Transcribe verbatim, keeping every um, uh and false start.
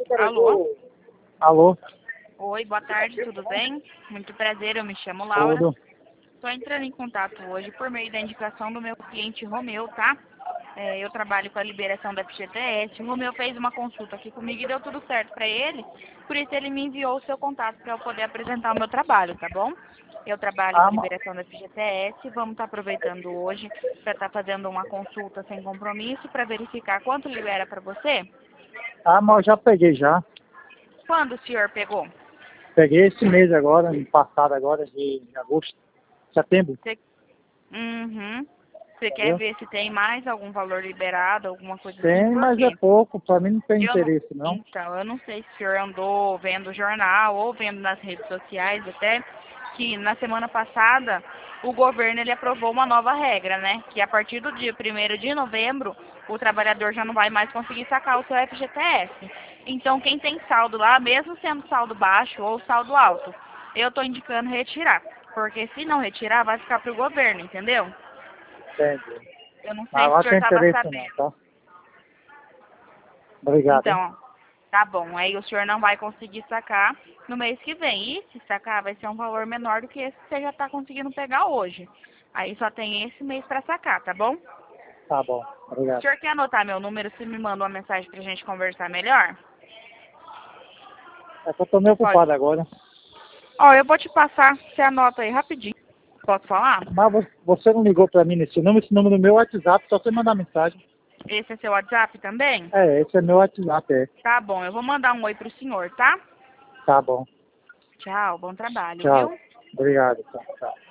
Alô? Alô? Oi, boa tarde, tudo bem? Muito prazer, eu me chamo Laura. Tudo? Estou entrando em contato hoje por meio da indicação do meu cliente Romeu, tá? É, eu trabalho com a liberação da F G T S. O Romeu fez uma consulta aqui comigo e deu tudo certo para ele. Por isso ele me enviou o seu contato para eu poder apresentar o meu trabalho, tá bom? Eu trabalho com Ah, a ma- liberação da F G T S. Vamos estar aproveitando hoje para estar fazendo uma consulta sem compromisso para verificar quanto libera para você. ah, mas eu já peguei já. Quando o senhor pegou? Peguei esse mês agora, no passado agora, de agosto, setembro, Você... Uhum. Você quer entendeu? ver se tem mais algum valor liberado, alguma coisa assim? Tem, Por mas é quê? pouco, pra mim não tem Eu não... interesse não. Então, eu não sei se o senhor andou vendo o jornal ou vendo nas redes sociais até que na semana passada o governo ele aprovou uma nova regra, né? Que a partir do dia primeiro de novembro o trabalhador já não vai mais conseguir sacar o seu F G T S. Então, quem tem saldo lá, mesmo sendo saldo baixo ou saldo alto, eu estou indicando retirar. Porque se não retirar, vai ficar para o governo, entendeu? Entendi. Eu não Mas sei se o agora senhor tem estava interesse não, sabendo. tá? Obrigado, hein? Então, tá bom. Aí o senhor não vai conseguir sacar no mês que vem. E se sacar, vai ser um valor menor do que esse que você já está conseguindo pegar hoje. Aí só tem esse mês para sacar, tá bom? Tá bom, O obrigado. senhor quer anotar meu número? Você me manda uma mensagem pra gente conversar melhor? É que eu tô meio Pode. ocupado agora. Ó, eu vou te passar. Você anota aí rapidinho. Posso falar? Mas vo- você não ligou pra mim nesse número, esse número do meu WhatsApp, só você mandar mensagem. Esse é seu WhatsApp também? É, esse é meu WhatsApp, é. Tá bom, eu vou mandar um oi pro senhor, tá? Tá bom. Tchau, bom trabalho, Tchau. viu? Obrigado, tchau, tchau.